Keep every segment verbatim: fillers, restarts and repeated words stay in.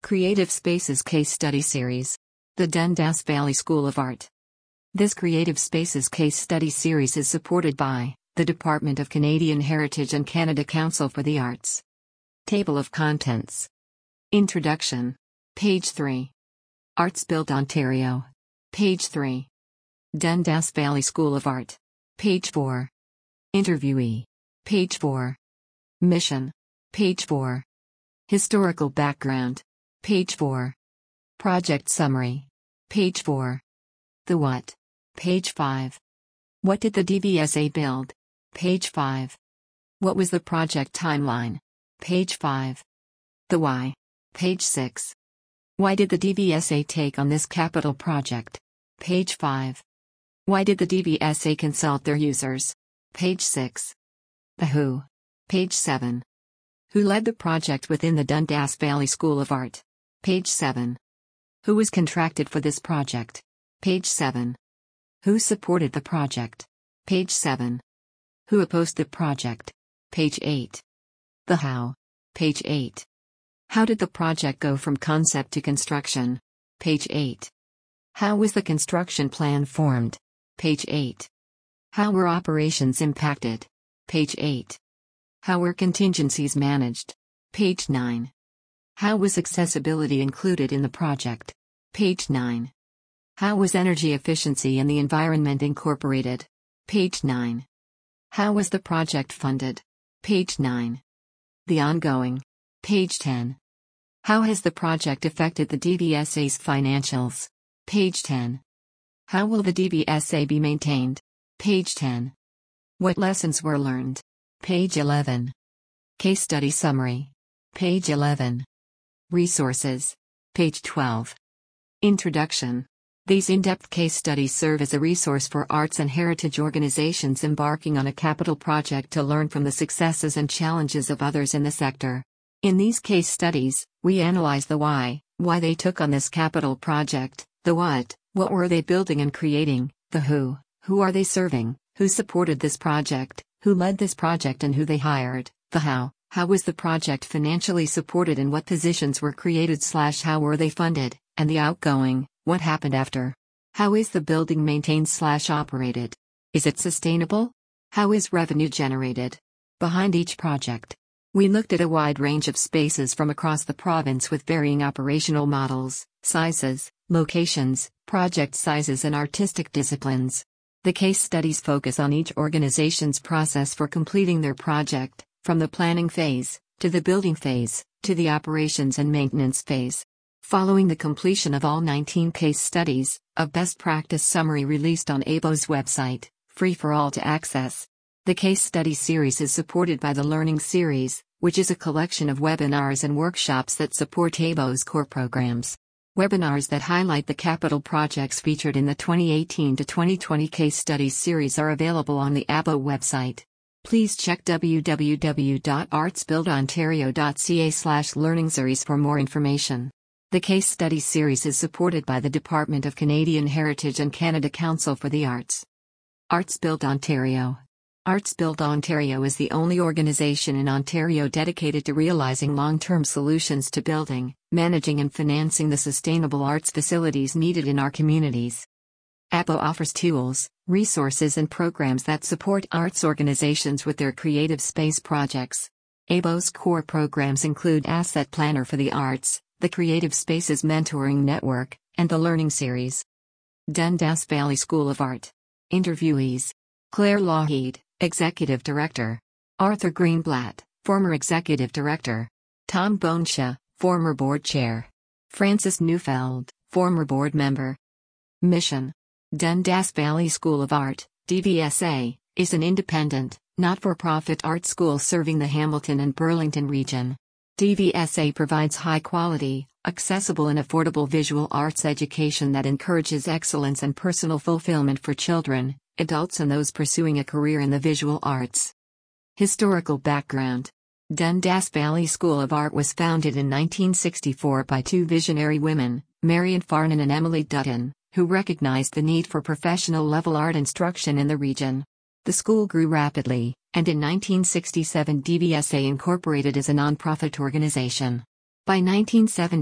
Creative Spaces Case Study Series. The Dundas Valley School of Art. This Creative Spaces Case Study Series is supported by the Department of Canadian Heritage and Canada Council for the Arts. Table of Contents. Introduction. Page three. Arts Built Ontario. Page three. Dundas Valley School of Art. Page four. Interviewee. Page four. Mission. Page four. Historical background. Page four. Project summary. Page four. The what? Page five. What did the D V S A build? Page five. What was the project timeline? Page five. The why? Page six. Why did the D V S A take on this capital project? Page five. Why did the D V S A consult their users? Page six. The who? Page seven. Who led the project within the Dundas Valley School of Art? Page seven. Who was contracted for this project? Page seven. Who supported the project? Page seven. Who opposed the project? Page eight. The how? Page eight. How did the project go from concept to construction? Page eight. How was the construction plan formed? Page eight. How were operations impacted? Page eight. How were contingencies managed? Page nine. How was accessibility included in the project? Page nine. How was energy efficiency and the environment incorporated? Page nine. How was the project funded? Page nine. The ongoing. Page ten. How has the project affected the D V S A's financials? Page ten. How will the D V S A be maintained? Page ten. What lessons were learned? Page eleven. Case study summary. Page eleven. Resources. Page twelve. Introduction. These in-depth case studies serve as a resource for arts and heritage organizations embarking on a capital project to learn from the successes and challenges of others in the sector. In these case studies, we analyze the why, why they took on this capital project, the what, what were they building and creating, the who, who are they serving, who supported this project, who led this project and who they hired, the how, how was the project financially supported and what positions were created slash how were they funded, and the outgoing, what happened after. How is the building maintained slash operated? Is it sustainable? How is revenue generated? Behind each project. We looked at a wide range of spaces from across the province with varying operational models, sizes, locations, project sizes and artistic disciplines. The case studies focus on each organization's process for completing their project, from the planning phase, to the building phase, to the operations and maintenance phase. Following the completion of all nineteen case studies, a best practice summary released on A B O's website, free for all to access. The case study series is supported by the Learning Series, which is a collection of webinars and workshops that support A B O's core programs. Webinars that highlight the capital projects featured in the twenty eighteen to twenty twenty case studies series are available on the A B O website. Please check w w w dot arts build ontario dot c a slash learning series for more information. The case study series is supported by the Department of Canadian Heritage and Canada Council for the Arts. Arts Built Ontario. Arts Built Ontario is the only organization in Ontario dedicated to realizing long-term solutions to building, managing and financing the sustainable arts facilities needed in our communities. A B O offers tools, resources and programs that support arts organizations with their creative space projects. A B O's core programs include Asset Planner for the Arts, the Creative Spaces Mentoring Network, and the Learning Series. Dundas Valley School of Art. Interviewees. Claire Lougheed, Executive Director. Arthur Greenblatt, former Executive Director. Tom Bonesha, former Board Chair. Francis Neufeld, former Board Member. Mission. Dundas Valley School of Art, D V S A, is an independent, not-for-profit art school serving the Hamilton and Burlington region. D V S A provides high-quality, accessible and affordable visual arts education that encourages excellence and personal fulfillment for children, adults and those pursuing a career in the visual arts. Historical background. Dundas Valley School of Art was founded in nineteen sixty-four by two visionary women, Marion Farnan and Emily Dutton, who recognized the need for professional-level art instruction in the region. The school grew rapidly, and in nineteen sixty-seven D V S A incorporated as a nonprofit organization. By nineteen seventy,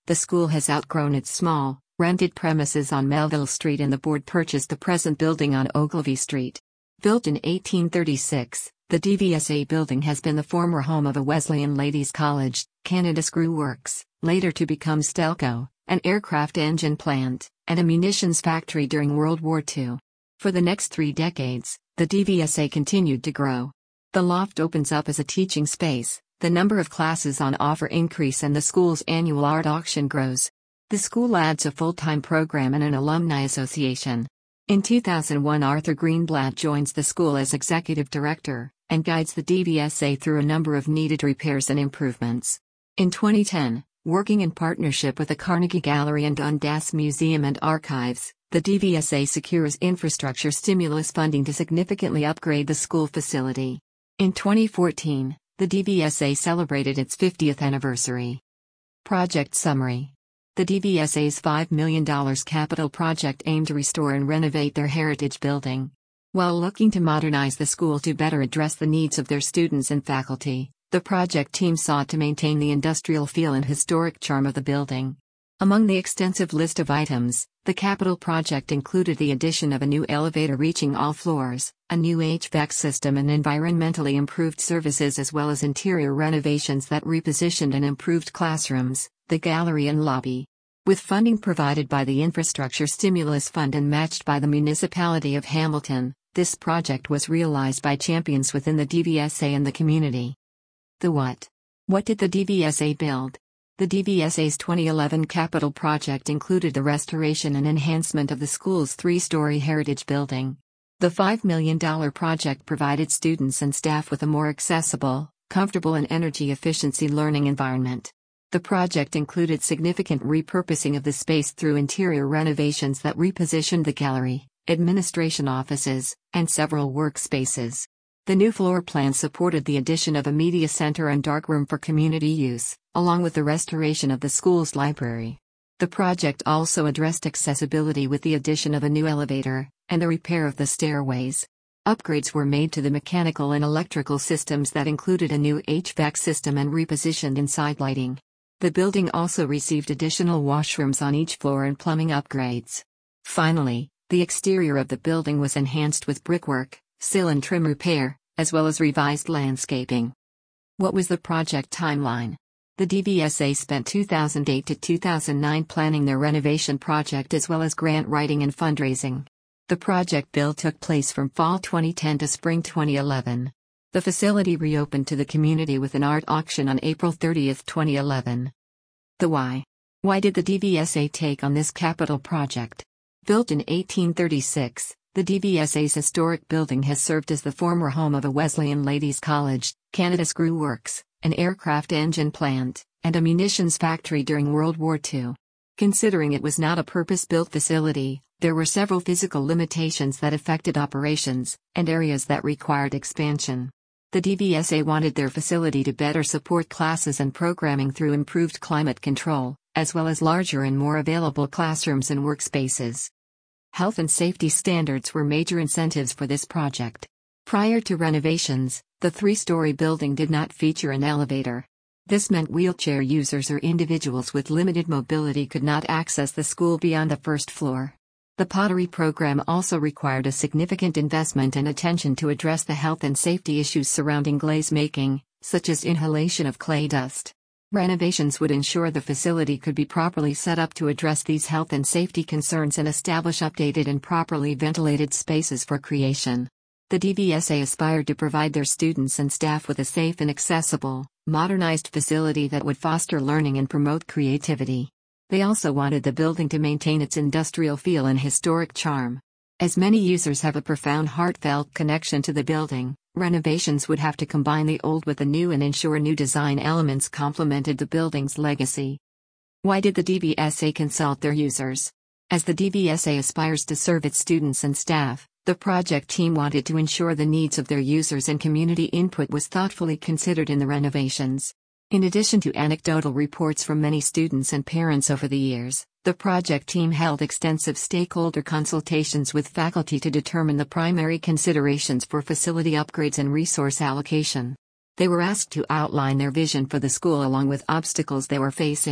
The school has outgrown its small, rented premises on Melville Street and the board purchased the present building on Ogilvy Street. Built in eighteen thirty-six, the D V S A building has been the former home of a Wesleyan Ladies' College, Canada Screw Works, later to become Stelco, an aircraft engine plant, and a munitions factory during World War Two. For the next three decades, the D V S A continued to grow. The loft opens up as a teaching space, the number of classes on offer increase and the school's annual art auction grows. The school adds a full-time program and an alumni association. In two thousand one, Arthur Greenblatt joins the school as executive director, and guides the D V S A through a number of needed repairs and improvements. In twenty ten, working in partnership with the Carnegie Gallery and Dundas Museum and Archives, the D V S A secures infrastructure stimulus funding to significantly upgrade the school facility. In twenty fourteen, the D V S A celebrated its fiftieth anniversary. Project summary. The D V S A's five million dollars capital project aimed to restore and renovate their heritage building. While looking to modernize the school to better address the needs of their students and faculty, the project team sought to maintain the industrial feel and historic charm of the building. Among the extensive list of items, the capital project included the addition of a new elevator reaching all floors, a new H V A C system and environmentally improved services, as well as interior renovations that repositioned and improved classrooms, the gallery and lobby. With funding provided by the Infrastructure Stimulus Fund and matched by the Municipality of Hamilton, this project was realized by champions within the D V S A and the community. The what? What did the D V S A build? The D V S A's twenty eleven capital project included the restoration and enhancement of the school's three-story heritage building. The five million dollars project provided students and staff with a more accessible, comfortable and energy efficiency learning environment. The project included significant repurposing of the space through interior renovations that repositioned the gallery, administration offices, and several workspaces. The new floor plan supported the addition of a media center and darkroom for community use, along with the restoration of the school's library. The project also addressed accessibility with the addition of a new elevator, and the repair of the stairways. Upgrades were made to the mechanical and electrical systems that included a new H V A C system and repositioned inside lighting. The building also received additional washrooms on each floor and plumbing upgrades. Finally, the exterior of the building was enhanced with brickwork, sill and trim repair, as well as revised landscaping. What was the project timeline? The D V S A spent two thousand eight to two thousand nine planning their renovation project as well as grant writing and fundraising. The project build took place from fall twenty ten to spring twenty eleven. The facility reopened to the community with an art auction on April thirtieth, twenty eleven. The why? Why did the D V S A take on this capital project? Built in eighteen thirty-six, the D V S A's historic building has served as the former home of a Wesleyan Ladies' College, Canada Screw Works, an aircraft engine plant, and a munitions factory during World War Two. Considering it was not a purpose-built facility, there were several physical limitations that affected operations, and areas that required expansion. The D V S A wanted their facility to better support classes and programming through improved climate control, as well as larger and more available classrooms and workspaces. Health and safety standards were major incentives for this project. Prior to renovations, the three-story building did not feature an elevator. This meant wheelchair users or individuals with limited mobility could not access the school beyond the first floor. The pottery program also required a significant investment and attention to address the health and safety issues surrounding glaze making, such as inhalation of clay dust. Renovations would ensure the facility could be properly set up to address these health and safety concerns and establish updated and properly ventilated spaces for creation. The D V S A aspired to provide their students and staff with a safe and accessible, modernized facility that would foster learning and promote creativity. They also wanted the building to maintain its industrial feel and historic charm. As many users have a profound heartfelt connection to the building, renovations would have to combine the old with the new and ensure new design elements complemented the building's legacy. Why did the D V S A consult their users? As the D V S A aspires to serve its students and staff, the project team wanted to ensure the needs of their users and community input was thoughtfully considered in the renovations. In addition to anecdotal reports from many students and parents over the years, the project team held extensive stakeholder consultations with faculty to determine the primary considerations for facility upgrades and resource allocation. They were asked to outline their vision for the school along with obstacles they were facing,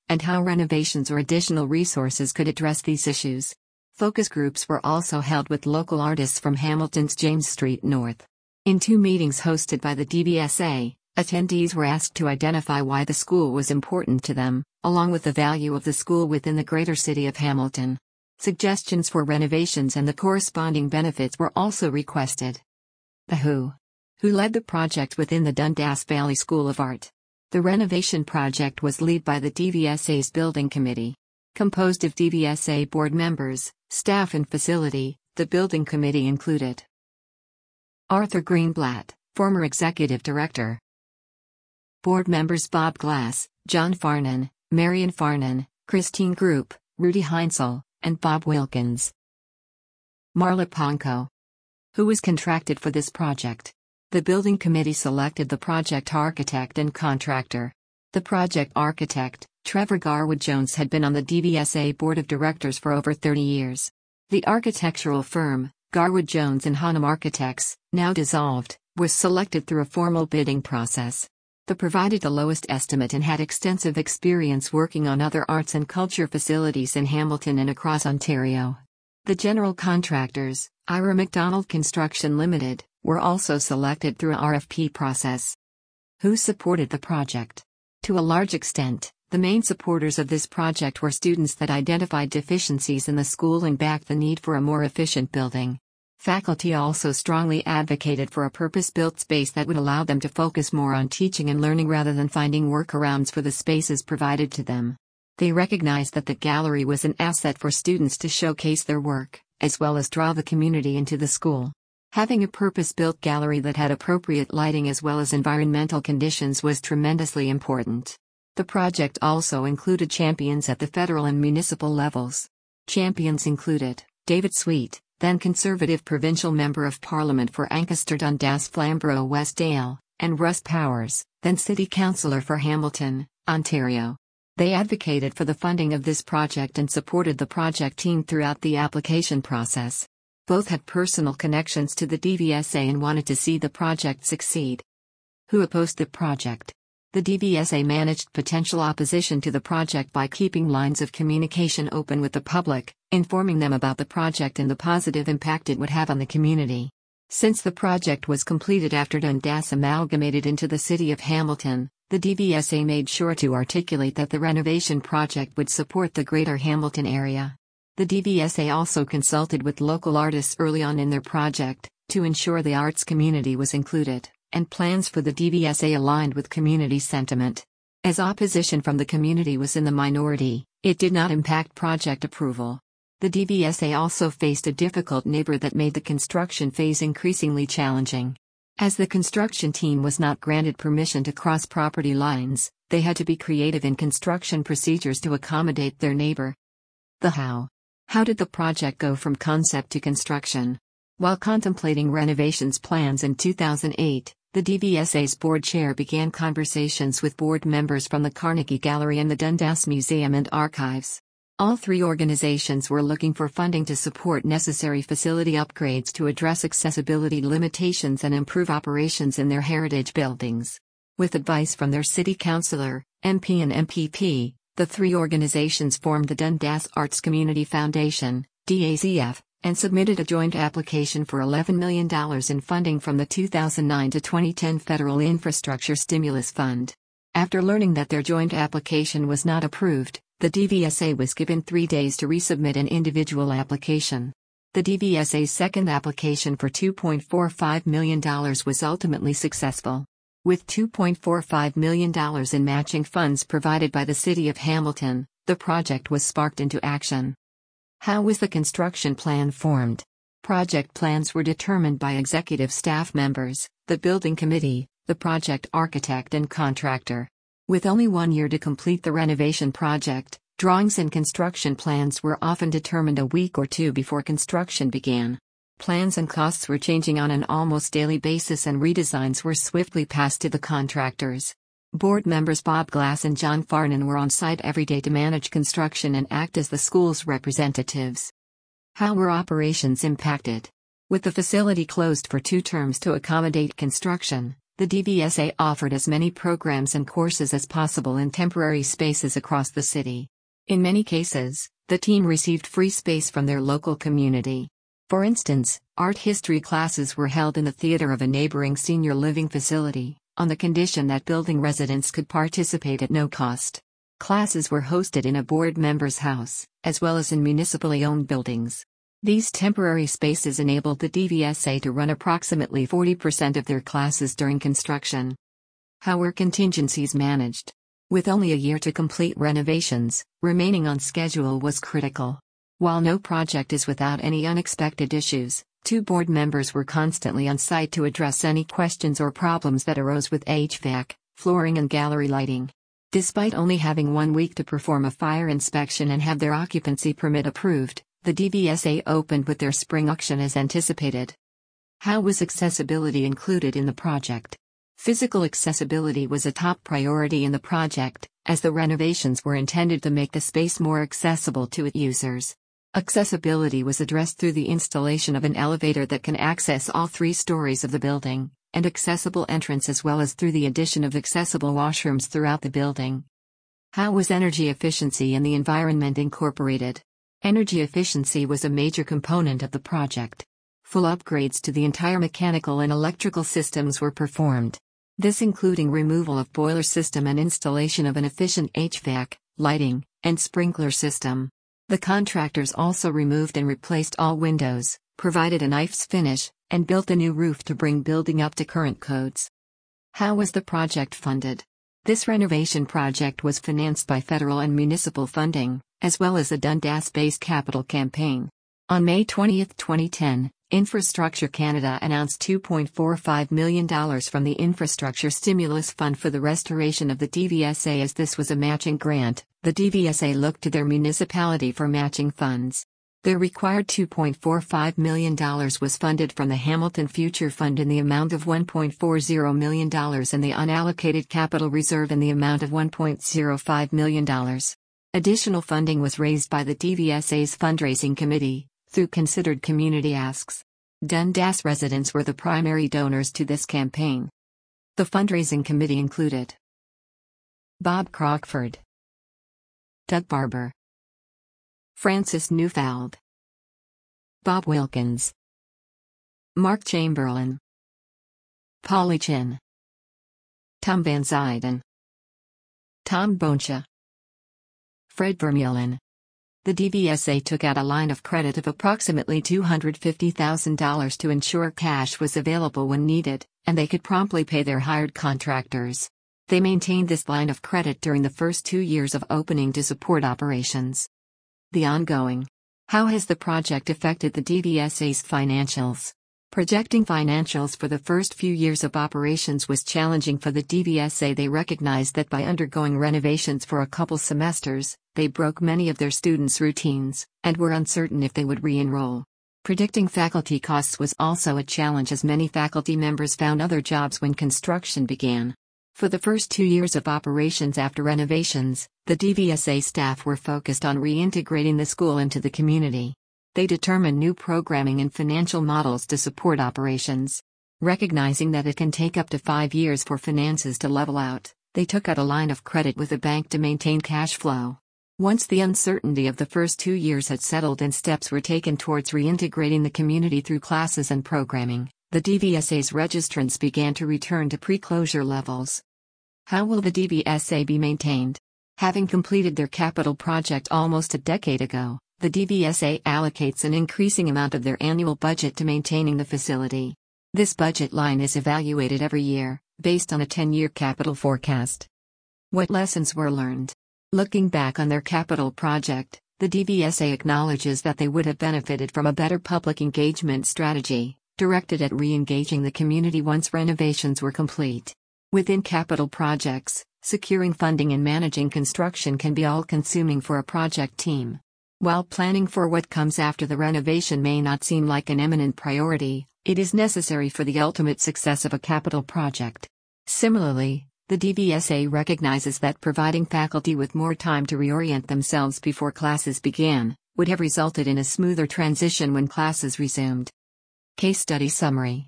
and how renovations or additional resources could address these issues. Focus groups were also held with local artists from Hamilton's James Street North. In two meetings hosted by the D V S A, attendees were asked to identify why the school was important to them, along with the value of the school within the greater city of Hamilton. Suggestions for renovations and the corresponding benefits were also requested. The Who. Who led the project within the Dundas Valley School of Art. The renovation project was led by the D V S A's Building Committee. Composed of D V S A board members, staff and facility, the Building Committee included Arthur Greenblatt, former Executive Director. Board members Bob Glass, John Farnan, Marion Farnan, Christine Group, Rudy Heinzel, and Bob Wilkins. Marla Ponko. Who was contracted for this project? The Building Committee selected the project architect and contractor. The project architect, Trevor Garwood Jones, had been on the D V S A Board of Directors for over thirty years. The architectural firm, Garwood Jones and Hanum Architects, now dissolved, was selected through a formal bidding process. They provided the lowest estimate and had extensive experience working on other arts and culture facilities in Hamilton and across Ontario. The general contractors, Ira MacDonald Construction Limited, were also selected through a R F P process. Who supported the project? To a large extent, the main supporters of this project were students that identified deficiencies in the school and backed the need for a more efficient building. Faculty also strongly advocated for a purpose-built space that would allow them to focus more on teaching and learning rather than finding workarounds for the spaces provided to them. They recognized that the gallery was an asset for students to showcase their work, as well as draw the community into the school. Having a purpose-built gallery that had appropriate lighting as well as environmental conditions was tremendously important. The project also included champions at the federal and municipal levels. Champions included David Sweet, then Conservative Provincial Member of Parliament for Ancaster Dundas Flamborough Westdale, and Russ Powers, then City Councillor for Hamilton, Ontario. They advocated for the funding of this project and supported the project team throughout the application process. Both had personal connections to the D V S A and wanted to see the project succeed. Who opposed the project? The D V S A managed potential opposition to the project by keeping lines of communication open with the public, informing them about the project and the positive impact it would have on the community. Since the project was completed after Dundas amalgamated into the city of Hamilton, the D V S A made sure to articulate that the renovation project would support the greater Hamilton area. The D V S A also consulted with local artists early on in their project, to ensure the arts community was included, and plans for the D V S A aligned with community sentiment. As opposition from the community was in the minority, it did not impact project approval. The D V S A also faced a difficult neighbor that made the construction phase increasingly challenging. As the construction team was not granted permission to cross property lines, they had to be creative in construction procedures to accommodate their neighbor. The how. How did the project go from concept to construction? While contemplating renovations plans in two thousand eight, the D V S A's board chair began conversations with board members from the Carnegie Gallery and the Dundas Museum and Archives. All three organizations were looking for funding to support necessary facility upgrades to address accessibility limitations and improve operations in their heritage buildings. With advice from their city councillor, M P and M P P, the three organizations formed the Dundas Arts Community Foundation, D A Z F, and submitted a joint application for eleven million dollars in funding from the two thousand nine to twenty ten Federal Infrastructure Stimulus Fund. After learning that their joint application was not approved, the D V S A was given three days to resubmit an individual application. The D V S A's second application for two point four five million dollars was ultimately successful. With two point four five million dollars in matching funds provided by the City of Hamilton, the project was sparked into action. How was the construction plan formed? Project plans were determined by executive staff members, the building committee, the project architect and contractor. With only one year to complete the renovation project, drawings and construction plans were often determined a week or two before construction began. Plans and costs were changing on an almost daily basis and redesigns were swiftly passed to the contractors. Board members Bob Glass and John Farnan were on site every day to manage construction and act as the school's representatives. How were operations impacted? With the facility closed for two terms to accommodate construction, The D V S A offered as many programs and courses as possible in temporary spaces across the city. In many cases, the team received free space from their local community. For instance, art history classes were held in the theater of a neighboring senior living facility, on the condition that building residents could participate at no cost. Classes were hosted in a board member's house, as well as in municipally owned buildings. These temporary spaces enabled the D V S A to run approximately forty percent of their classes during construction. How were contingencies managed? With only a year to complete renovations, remaining on schedule was critical. While no project is without any unexpected issues, two board members were constantly on site to address any questions or problems that arose with H V A C, flooring and gallery lighting. Despite only having one week to perform a fire inspection and have their occupancy permit approved, the D V S A opened with their spring auction as anticipated. How was accessibility included in the project? Physical accessibility was a top priority in the project, as the renovations were intended to make the space more accessible to its users. Accessibility was addressed through the installation of an elevator that can access all three stories of the building, and accessible entrance, as well as through the addition of accessible washrooms throughout the building. How was energy efficiency and the environment incorporated? Energy efficiency was a major component of the project. Full upgrades to the entire mechanical and electrical systems were performed. This including removal of boiler system and installation of an efficient H V A C, lighting, and sprinkler system. The contractors also removed and replaced all windows, provided a knife's finish, and built a new roof to bring building up to current codes. How was the project funded? This renovation project was financed by federal and municipal funding, as well as a Dundas-based capital campaign. On May twentieth, twenty ten, Infrastructure Canada announced two point four five million dollars from the Infrastructure Stimulus Fund for the restoration of the D V S A. As this was a matching grant, the D V S A looked to their municipality for matching funds. Their required two point four five million dollars was funded from the Hamilton Future Fund in the amount of one point four zero million dollars and the unallocated capital reserve in the amount of one point zero five million dollars. Additional funding was raised by the D V S A's fundraising committee, through considered community asks. Dundas residents were the primary donors to this campaign. The fundraising committee included Bob Crockford, Doug Barber, Francis Neufeld, Bob Wilkins, Mark Chamberlain, Polly Chin, Tom Van Zyden, Tom Bonsha, Fred Vermeulen. The D V S A took out a line of credit of approximately two hundred fifty thousand dollars to ensure cash was available when needed, and they could promptly pay their hired contractors. They maintained this line of credit during the first two years of opening to support operations. The ongoing. How has the project affected the D V S A's financials? Projecting financials for the first few years of operations was challenging for the D V S A. They recognized that by undergoing renovations for a couple semesters, they broke many of their students' routines, and were uncertain if they would re-enroll. Predicting faculty costs was also a challenge, as many faculty members found other jobs when construction began. For the first two years of operations after renovations, the D V S A staff were focused on reintegrating the school into the community. They determined new programming and financial models to support operations. Recognizing that it can take up to five years for finances to level out, they took out a line of credit with a bank to maintain cash flow. Once the uncertainty of the first two years had settled and steps were taken towards reintegrating the community through classes and programming, the D V S A's registrants began to return to pre-closure levels. How will the D V S A be maintained? Having completed their capital project almost a decade ago, the D V S A allocates an increasing amount of their annual budget to maintaining the facility. This budget line is evaluated every year, based on a ten-year capital forecast. What lessons were learned? Looking back on their capital project, the D V S A acknowledges that they would have benefited from a better public engagement strategy, directed at re-engaging the community once renovations were complete. Within capital projects, securing funding and managing construction can be all-consuming for a project team. While planning for what comes after the renovation may not seem like an eminent priority, it is necessary for the ultimate success of a capital project. Similarly, the D V S A recognizes that providing faculty with more time to reorient themselves before classes began would have resulted in a smoother transition when classes resumed. Case Study Summary.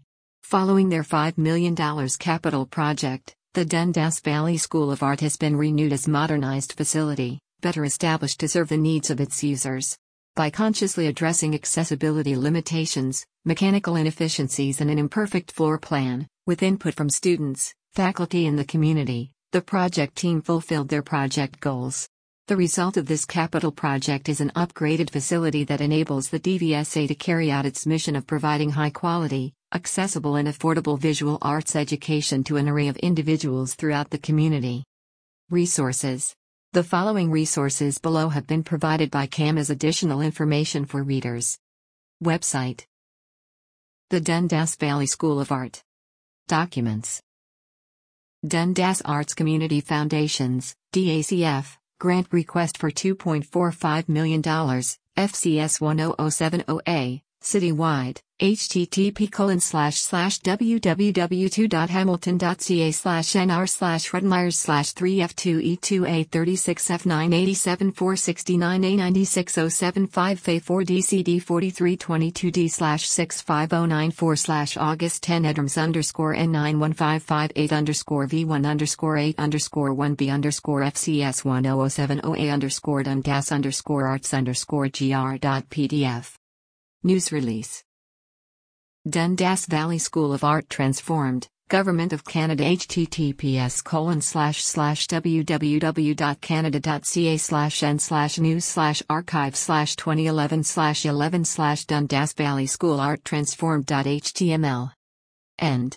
Following their five million dollars capital project, the Dundas Valley School of Art has been renewed as modernized facility, better established to serve the needs of its users. By consciously addressing accessibility limitations, mechanical inefficiencies and an imperfect floor plan, with input from students, faculty and the community, the project team fulfilled their project goals. The result of this capital project is an upgraded facility that enables the D V S A to carry out its mission of providing high-quality, accessible and affordable visual arts education to an array of individuals throughout the community. Resources. The following resources below have been provided by C A M as additional information for readers. Website: The Dundas Valley School of Art. Documents: Dundas Arts Community Foundations, D A C F, grant request for two point four five million dollars, F C S one zero zero seven zero A, citywide, http colon slash slash www two dot hamilton dot c a slash nr slash redmires slash three f two e two a thirty-six f nine eighty-seven four sixty-nine a ninety-six oh seven five f four d c d forty-three twenty-two d slash six five oh nine four slash august ten edrms underscore n nine one five five eight underscore v one underscore eight underscore one b underscore f c s one zero zero seven zero a underscore dundas underscore arts underscore gr dot pdf. News release. Dundas Valley School of Art transformed, Government of Canada https colon slash slash www dot canada dot c a slash n slash news slash archive slash twenty eleven slash eleven slash Dundas Valley School Art transformed dot h t m l. End.